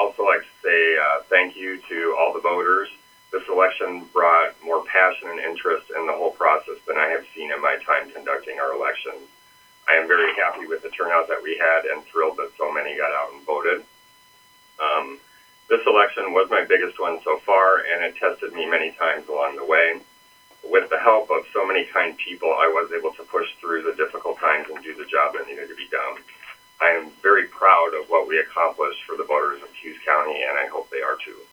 also like to say thank you to all the voters. This election brought more passion and interest in the whole process than I have seen in my time conducting our elections. I am very happy with the turnout that we had and thrilled that so many got out and voted. This election was my biggest one so far, and it tested me many times along the way. With the help of so many kind people, I was able to push